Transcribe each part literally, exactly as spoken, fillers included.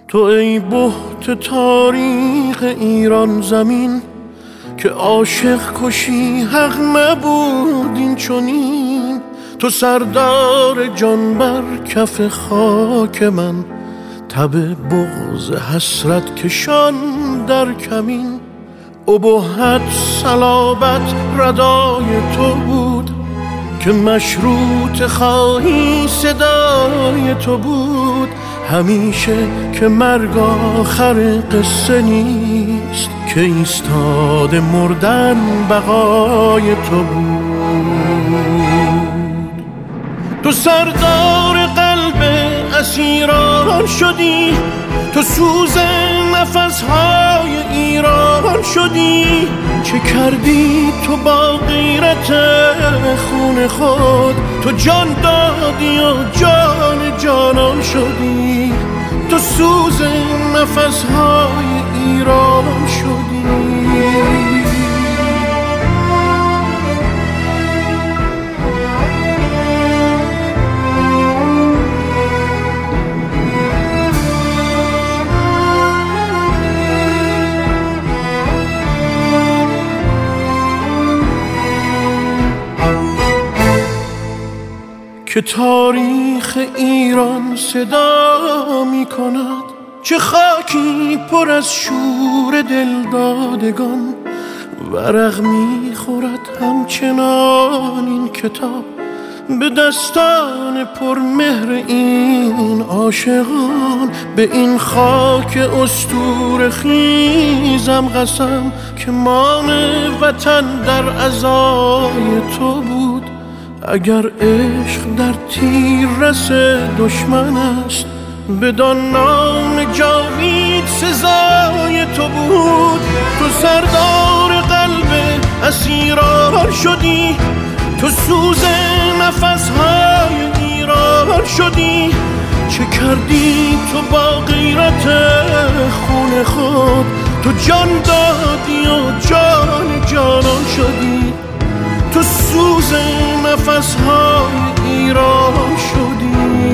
تو ای بهت تاریخ ایران زمین که عاشق کشی حق نبود این چنین. تو سردار جان بر کف خاک من، تب بغض حسرت کشان در کمین. ابهت صلابت ردای تو بود که مشروط خواهی صدای تو بود. همیشه که مرگ آخر قصه نیست، که ایستاده مردن بقای تو بود. تو سردار قلب اسیران شدی، تو سوز نفسهای ایران شدی. چه کردی تو با غیرت خون خود؟ تو جان دادی و جان جانان شدی. تو سوز نفسهای ایران شدی. که تاریخ ایران صدا می کند، چه خاکی پر از شور دلدادگان. ورق می خورد همچنان این کتاب به دستان پر مهر این عاشقان. به این خاک استور خیزم قسم که مان وطن در عزای تو بود. اگر عشق در تیر رس دشمن است، بدان نام جاوید سزای تو بود. تو سردار قلب اسیران شدی، تو سوز نفسهای ایران شدی. چه کردی تو با غیرت خون خود؟ تو جان دادی و جان جانان شدی. تو سوز نفسهای ایران شدی.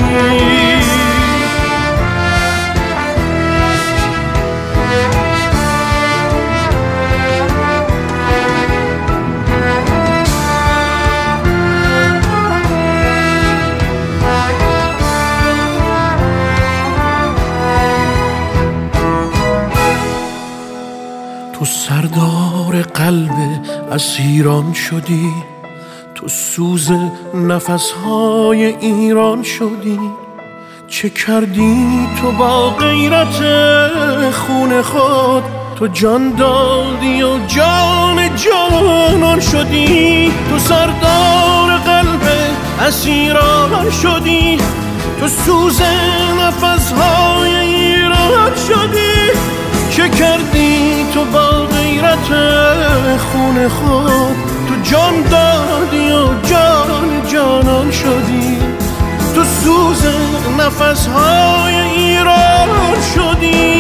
تو سردار قلب اسیران شدی، تو سوز نفسهای ایران شدی. چه کردی تو با غیرت خون خود؟ تو جان دادی و جان جانان شدی. تو سردار قلب اسیران شدی، تو سوز نفسهای ایران شدی. چه کردی تو با غیرت خون خود؟ تو جان دادی و جان جانان شدی. تو سوز نفسهای ایران شدی.